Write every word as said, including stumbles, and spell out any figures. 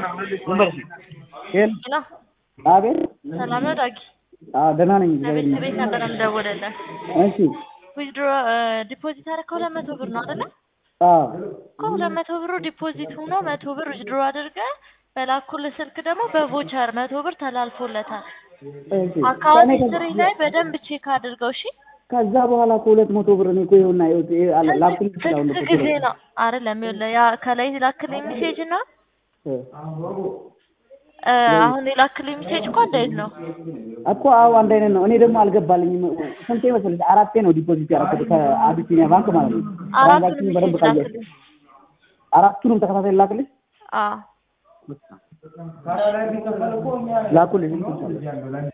ዩኒቨርሲቲ ሄል ና አቤት ሰላም ነው ዳጊ? አዎ ደህና ነኝ። ከቤት ቤት ነበር የምደውልልህ። እሺ ዊዝድሮ ዲፖዚት አደረከው ሁለት መቶ ብር ነው አይደለ? አዎ እኮ ሁለት መቶ ብሩ ዲፖዚት ሆኖ መቶ ብር ዊዝድሮ አድርገህ በላኩልህ ስልክ ደግሞ በቮቸር መቶ ብር ተላልፎለታል። እሺ አካውንት ሂስትሪ ላይ በደንብ ቼክ አድርገው እሺ። ከዛ በኋላ እኮ ሁለት መቶ ብር ነው እኮ ይኸውና ይኸው አለ ላኩልኝ ይችላል ስንት ጊዜ ነው አይደለም? ይኸውልህ ያ ከላይ ላክልኝ ሜሴጅ እና አሁን የላክልኝ ሜሴጅ እኮ አንድ አይነት ነው እኮ። አዎ አንድ አይነት ነው። እኔ ደግሞ አልገባልኝም። ስንቴ መሰለሽ አራቴ ነው ዲፖዚት ያደረኩት ከአቢሲኒያ ባንክ ማለት ነው። አራቱንም በደንብ ካየሽ አራቱንም ተከታታይ ላክልኝ። አዎ ላኩልኝ